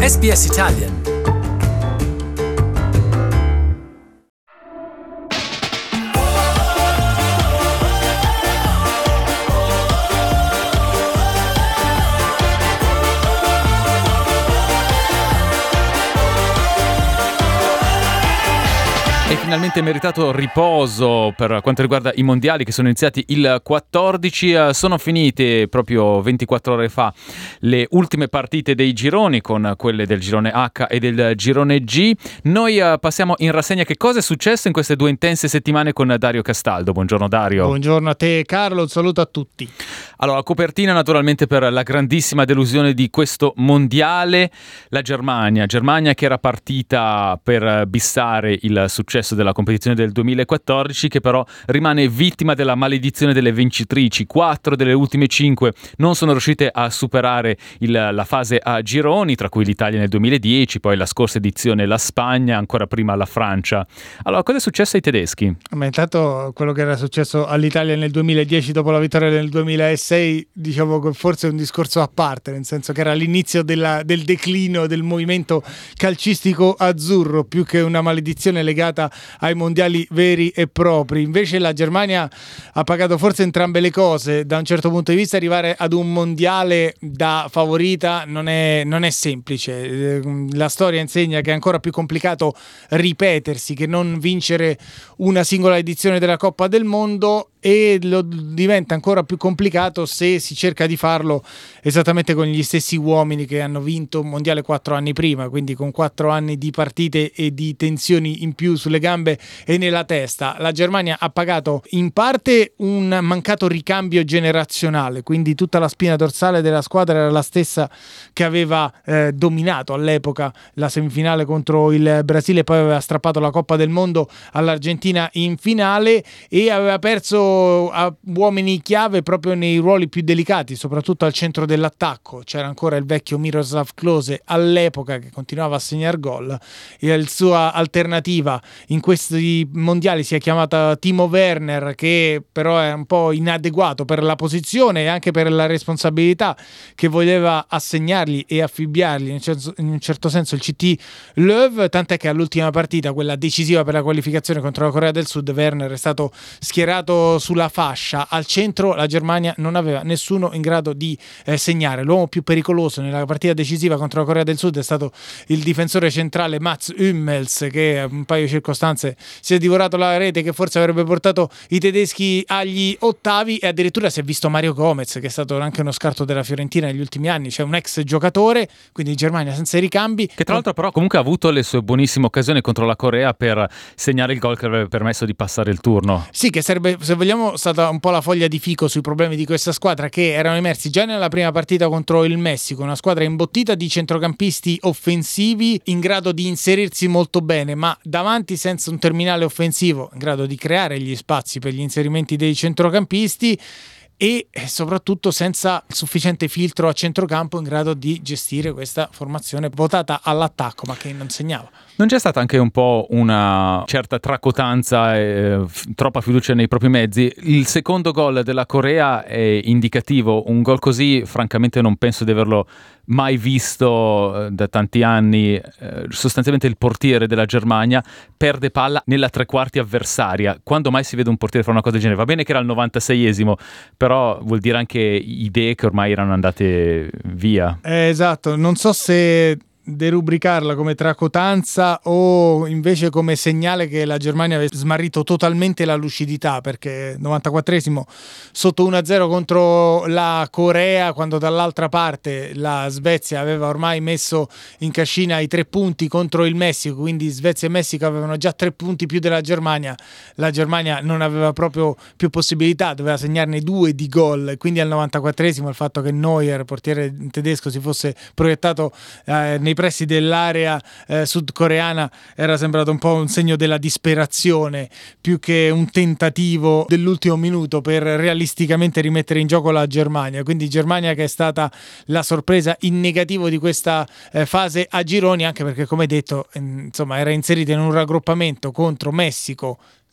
SBS Italian. E finalmente meritato riposo per quanto riguarda i mondiali che sono iniziati il 14. Sono finite proprio 24 ore fa le ultime partite dei gironi, con quelle del girone H e del girone G. Noi passiamo in rassegna che cosa è successo in queste due intense settimane con Dario Castaldo. Buongiorno Dario. Buongiorno a te Carlo, un saluto a tutti. Allora, copertina naturalmente per la grandissima delusione di questo mondiale, la Germania che era partita per bissare il successo della competizione del 2014, che però rimane vittima della maledizione delle vincitrici. 4 delle ultime 5 non sono riuscite a superare la fase a gironi, tra cui l'Italia nel 2010, poi la scorsa edizione la Spagna, ancora prima la Francia. Allora, cosa è successo ai tedeschi? Ma intanto quello che era successo all'Italia nel 2010 dopo la vittoria del 2006, diciamo che forse è un discorso a parte, nel senso che era l'inizio del declino del movimento calcistico azzurro, più che una maledizione legata ai mondiali veri e propri. Invece la Germania ha pagato forse entrambe le cose. Da un certo punto di vista arrivare ad un mondiale da favorita non è semplice. La storia insegna che è ancora più complicato ripetersi che non vincere una singola edizione della Coppa del Mondo, e lo diventa ancora più complicato se si cerca di farlo esattamente con gli stessi uomini che hanno vinto un mondiale 4 anni prima, quindi con 4 anni di partite e di tensioni in più sulle gambe e nella testa. La Germania ha pagato in parte un mancato ricambio generazionale, quindi tutta la spina dorsale della squadra era la stessa che aveva dominato all'epoca la semifinale contro il Brasile, poi aveva strappato la Coppa del Mondo all'Argentina in finale e aveva perso a uomini chiave proprio nei ruoli più delicati, soprattutto al centro dell'attacco. C'era ancora il vecchio Miroslav Klose all'epoca che continuava a segnare gol, e la sua alternativa in questi mondiali si è chiamata Timo Werner, che però è un po' inadeguato per la posizione e anche per la responsabilità che voleva assegnargli e affibbiargli in un certo senso il CT Löw, tant'è che all'ultima partita, quella decisiva per la qualificazione contro la Corea del Sud, Werner è stato schierato sulla fascia. Al centro la Germania non aveva nessuno in grado di segnare. L'uomo più pericoloso nella partita decisiva contro la Corea del Sud è stato il difensore centrale Mats Hummels, che a un paio di circostanze si è divorato la rete che forse avrebbe portato i tedeschi agli ottavi, e addirittura si è visto Mario Gomez, che è stato anche uno scarto della Fiorentina negli ultimi anni, cioè un ex giocatore, quindi Germania senza i ricambi. Che tra l'altro però comunque ha avuto le sue buonissime occasioni contro la Corea per segnare il gol che avrebbe permesso di passare il turno. Sì, che sarebbe, se vogliamo, stata un po' la foglia di fico sui problemi di questa squadra, che erano emersi già nella prima partita contro il Messico, una squadra imbottita di centrocampisti offensivi in grado di inserirsi molto bene, ma davanti senza un terminale offensivo in grado di creare gli spazi per gli inserimenti dei centrocampisti, e soprattutto senza sufficiente filtro a centrocampo in grado di gestire questa formazione votata all'attacco ma che non segnava. Non c'è stata anche un po' una certa tracotanza e troppa fiducia nei propri mezzi? Il secondo gol della Corea è indicativo. Un gol così francamente non penso di averlo mai visto da tanti anni. Sostanzialmente il portiere della Germania perde palla nella tre quarti avversaria. Quando mai si vede un portiere fare una cosa del genere? Va bene che era il 96esimo, però vuol dire anche idee che ormai erano andate via. Esatto, non so se derubricarla come tracotanza o invece come segnale che la Germania aveva smarrito totalmente la lucidità, perché 94esimo sotto 1-0 contro la Corea, quando dall'altra parte la Svezia aveva ormai messo in cascina i 3 punti contro il Messico, quindi Svezia e Messico avevano già 3 punti più della Germania. La Germania non aveva proprio più possibilità, doveva segnarne 2 di gol, quindi al 94esimo il fatto che Neuer, portiere tedesco, si fosse proiettato nei pressi dell'area sudcoreana era sembrato un po' un segno della disperazione, più che un tentativo dell'ultimo minuto per realisticamente rimettere in gioco la Germania. Quindi Germania che è stata la sorpresa in negativo di questa fase a gironi, anche perché, come detto, insomma, era inserita in un raggruppamento contro Messico,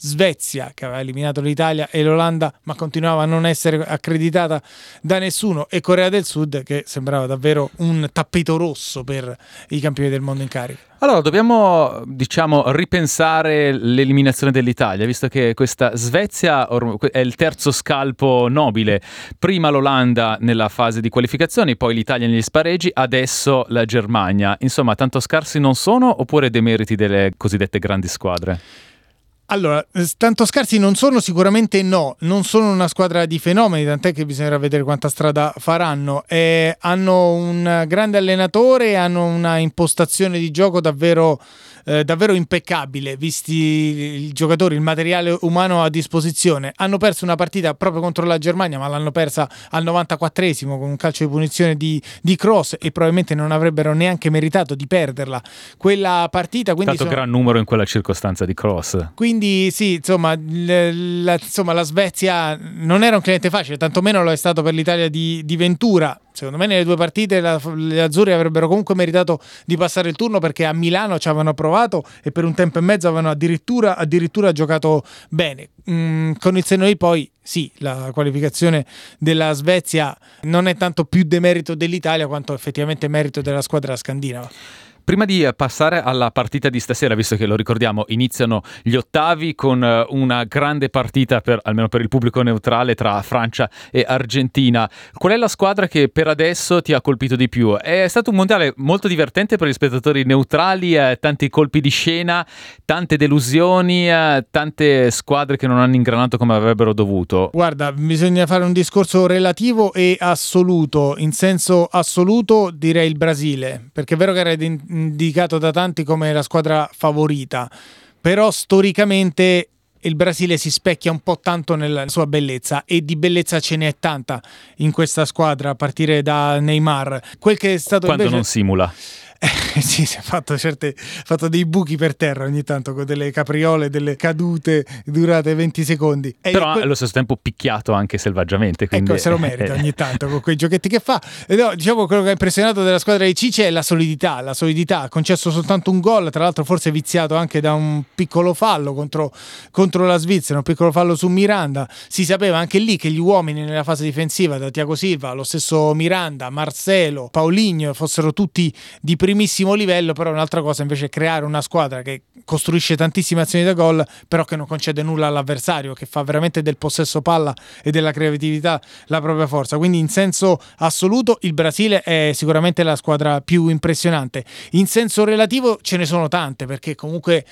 Svezia che aveva eliminato l'Italia e l'Olanda ma continuava a non essere accreditata da nessuno, e Corea del Sud che sembrava davvero un tappeto rosso per i campioni del mondo in carica. Allora, dobbiamo, ripensare l'eliminazione dell'Italia, visto che questa Svezia è il terzo scalpo nobile. Prima l'Olanda nella fase di qualificazioni, poi l'Italia negli spareggi, adesso la Germania. Insomma, tanto scarsi non sono, oppure demeriti delle cosiddette grandi squadre? Allora, tanto scarsi non sono, sicuramente no, non sono una squadra di fenomeni, tant'è che bisognerà vedere quanta strada faranno. Hanno un grande allenatore, hanno una impostazione di gioco davvero impeccabile, visti i giocatori, il materiale umano a disposizione. Hanno perso una partita proprio contro la Germania, ma l'hanno persa al 94esimo con un calcio di punizione di Kroos, e probabilmente non avrebbero neanche meritato di perderla quella partita. Quindi Tanto gran numero in quella circostanza di Kroos. Quindi sì, insomma, la Svezia non era un cliente facile, tantomeno lo è stato per l'Italia di Ventura. Secondo me nelle due partite le azzurre avrebbero comunque meritato di passare il turno, perché a Milano ci avevano provato e per un tempo e mezzo avevano addirittura giocato bene. Con il senno di poi, sì, la qualificazione della Svezia non è tanto più demerito dell'Italia quanto effettivamente merito della squadra scandinava. Prima di passare alla partita di stasera, visto che lo ricordiamo, iniziano gli ottavi con una grande partita, almeno per il pubblico neutrale, tra Francia e Argentina. Qual è la squadra che per adesso ti ha colpito di più? È stato un mondiale molto divertente per gli spettatori neutrali, tanti colpi di scena, tante delusioni, tante squadre che non hanno ingranato come avrebbero dovuto. Guarda, bisogna fare un discorso relativo e assoluto. In senso assoluto direi il Brasile, perché è vero che era indicato da tanti come la squadra favorita, però storicamente il Brasile si specchia un po' tanto nella sua bellezza, e di bellezza ce n'è tanta in questa squadra, a partire da Neymar. Quel che è stato quando invece... non simula. Sì, si è fatto dei buchi per terra ogni tanto, con delle capriole, delle cadute durate 20 secondi. Però allo stesso tempo picchiato anche selvaggiamente. Quindi... Ecco, se lo merita ogni tanto con quei giochetti che fa. No, diciamo, quello che ha impressionato della squadra di Cice è la solidità. Ha concesso soltanto un gol, tra l'altro forse viziato anche da un piccolo fallo contro la Svizzera, un piccolo fallo su Miranda. Si sapeva anche lì che gli uomini nella fase difensiva, da Thiago Silva, lo stesso Miranda, Marcelo, Paulinho, fossero tutti di primissimo livello. Però un'altra cosa invece è creare una squadra che costruisce tantissime azioni da gol, però che non concede nulla all'avversario, che fa veramente del possesso palla e della creatività la propria forza. Quindi in senso assoluto il Brasile è sicuramente la squadra più impressionante. In senso relativo ce ne sono tante, perché comunque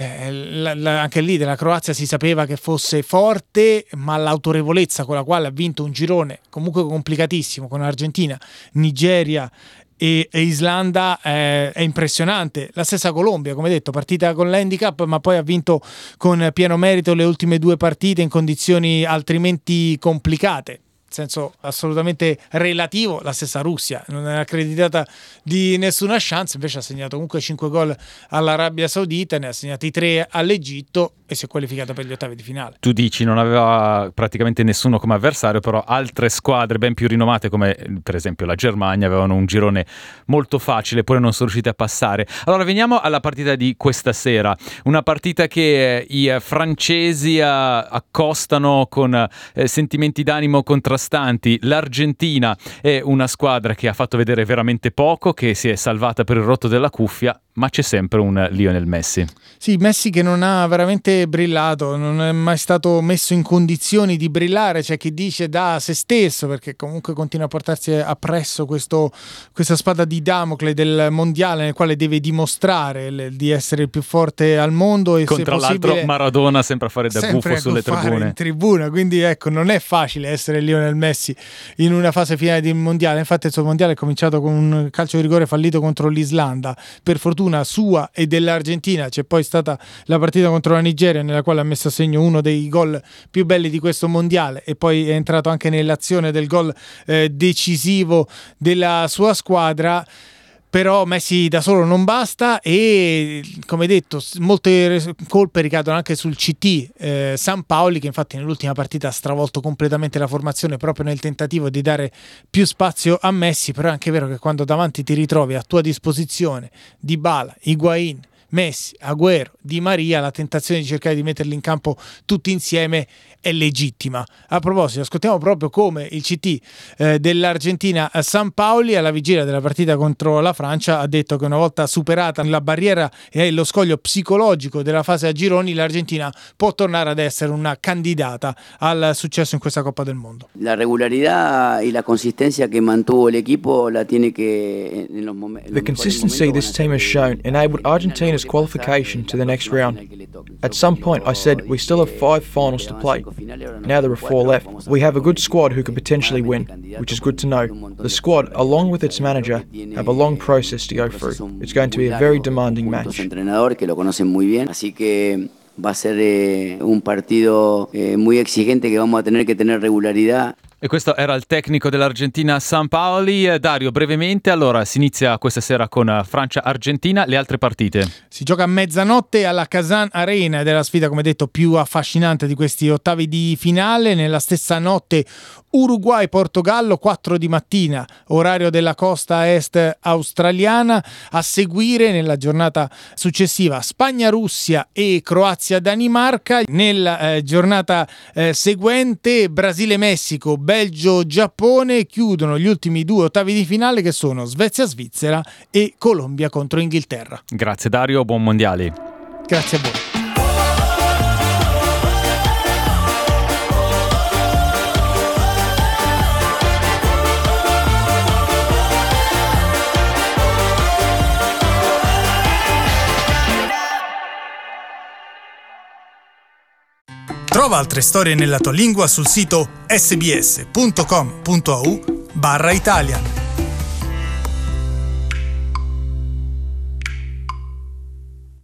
anche lì della Croazia si sapeva che fosse forte, ma l'autorevolezza con la quale ha vinto un girone comunque complicatissimo con Argentina, Nigeria e Islanda è impressionante. La stessa Colombia, come detto, partita con l'handicap, ma poi ha vinto con pieno merito le ultime due partite in condizioni altrimenti complicate. Senso assolutamente relativo, la stessa Russia non è accreditata di nessuna chance, invece ha segnato comunque 5 gol all'Arabia Saudita, ne ha segnati 3 all'Egitto e si è qualificata per gli ottavi di finale. Tu dici non aveva praticamente nessuno come avversario, però altre squadre ben più rinomate come per esempio la Germania avevano un girone molto facile, poi non sono riusciti a passare. Allora veniamo alla partita di questa sera, una partita che i francesi accostano con sentimenti d'animo contrastanti. L'Argentina è una squadra che ha fatto vedere veramente poco, che si è salvata per il rotto della cuffia, ma c'è sempre un Lionel Messi. Sì, Messi che non ha veramente brillato, non è mai stato messo in condizioni di brillare. C'è chi dice da se stesso, perché comunque continua a portarsi appresso questa spada di Damocle del mondiale, nel quale deve dimostrare di essere il più forte al mondo, e contra se possibile, l'altro Maradona sempre a fare da buffo sulle tribune. In tribuna, quindi ecco, non è facile essere Lionel Messi in una fase finale di mondiale. Infatti il suo mondiale è cominciato con un calcio di rigore fallito contro l'Islanda, per fortuna sua e dell'Argentina. C'è poi stata la partita contro la Nigeria, nella quale ha messo a segno uno dei gol più belli di questo mondiale, e poi è entrato anche nell'azione del gol decisivo della sua squadra. Però Messi da solo non basta, e come detto molte colpe ricadono anche sul CT Sampaoli, che infatti nell'ultima partita ha stravolto completamente la formazione proprio nel tentativo di dare più spazio a Messi. Però è anche vero che quando davanti ti ritrovi a tua disposizione Dybala, Higuaín, Messi, Agüero, Di Maria, la tentazione di cercare di metterli in campo tutti insieme è legittima. A proposito, ascoltiamo proprio come il CT dell'Argentina Sampaoli alla vigilia della partita contro la Francia ha detto che una volta superata la barriera e lo scoglio psicologico della fase a gironi, l'Argentina può tornare ad essere una candidata al successo in questa Coppa del Mondo. La regularidad y la consistencia que mantuvo el equipo la tiene que en los momentos. The consistency this team has shown enabled Argentina's qualification to the next round. At some point I said we still have 5 finals to play. Now there are 4 left. We have a good squad who could potentially win, which is good to know. The squad, along with its manager, have a long process to go through. It's going to be a very demanding match. Entrenador que lo conocen muy bien, así que va a ser un partido muy exigente que vamos a tener que tener regularidad. E questo era il tecnico dell'Argentina Sampaoli. Dario, brevemente, allora si inizia questa sera con Francia-Argentina, le altre partite. Si gioca a mezzanotte alla Kazan Arena ed è la sfida, come detto, più affascinante di questi ottavi di finale. Nella stessa notte Uruguay-Portogallo, 4 di mattina, orario della costa est australiana. A seguire nella giornata successiva Spagna-Russia e Croazia-Danimarca. Nella giornata seguente Brasile-Messico, Belgio-Giappone. Chiudono gli ultimi 2 ottavi di finale che sono Svezia-Svizzera e Colombia contro Inghilterra. Grazie Dario, buon mondiali. Grazie a voi. Trova altre storie nella tua lingua sul sito sbs.com.au/Italian.